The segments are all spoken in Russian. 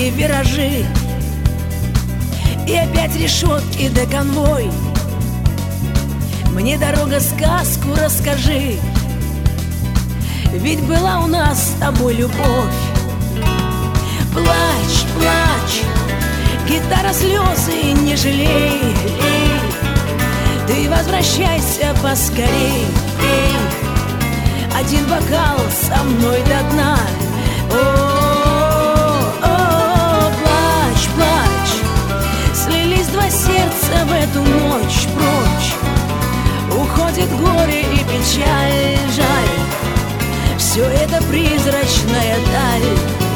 виражи, и опять решетки да конвой. Мне, дорога, сказку расскажи, ведь была у нас с тобой любовь. Плачь, плачь, гитара, слезы не жалей, ты возвращайся поскорей. Один бокал со мной до дна. О, плачь, плачь, слились два сердца в эту ночь прочь. Уходит горе и печаль, жаль, все это призрачная даль.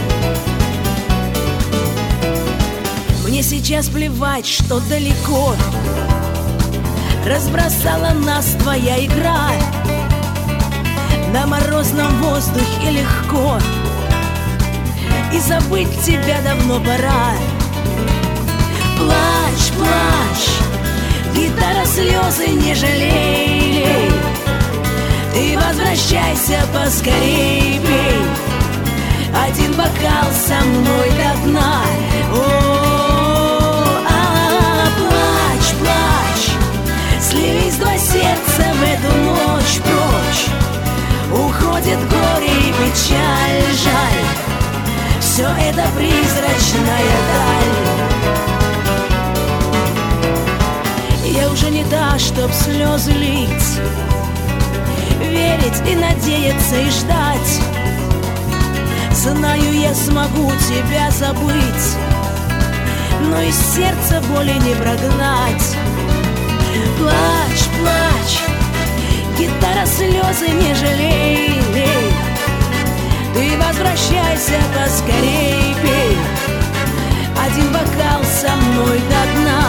Мне сейчас плевать, что далеко разбросала нас твоя игра. На морозном воздухе легко, и забыть тебя давно пора. Плачь, плачь, гитара, слезы не жалей, ты возвращайся поскорей, пей один бокал со мной до дна. Плачь, плачь, слились два сердца в эту ночь прочь. Уходит горе и печаль, жаль, все это призрачная даль. Я уже не та, чтоб слезы лить, верить и надеяться и ждать. Знаю, я смогу тебя забыть, но из сердца боли не прогнать. Плачь, плачь, гитара, слезы не жалей, ты возвращайся поскорей, пей один бокал со мной до дна.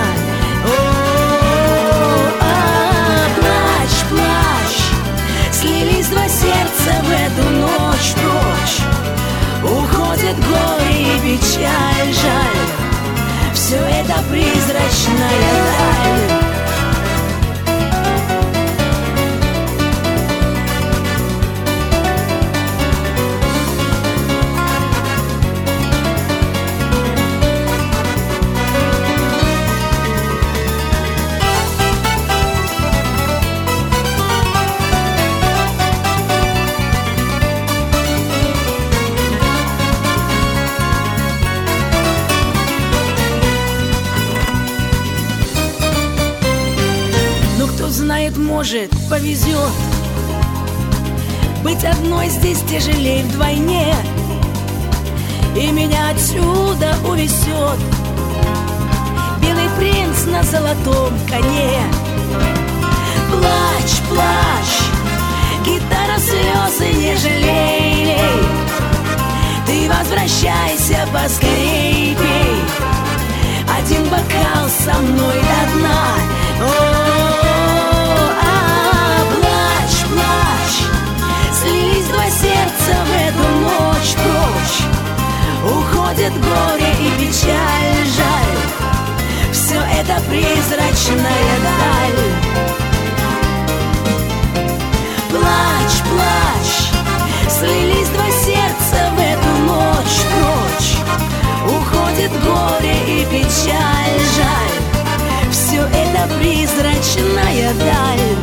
Плачь, плачь, слились два сердца в эту ночь прочь. Уходит горе и печаль, жаль, все это призрачная даль. Знает, может, повезет, быть одной здесь тяжелее вдвойне, и меня отсюда увезет белый принц на золотом коне. Плачь, плачь, гитара, слезы не жалей, ты возвращайся поскорей, пей один бокал со мной до дна. Слились два сердца в эту ночь прочь. Уходит горе и печаль, жаль, все это призрачная даль. Плачь, плачь, слились два сердца в эту ночь прочь. Уходит горе и печаль, жаль, все это призрачная даль.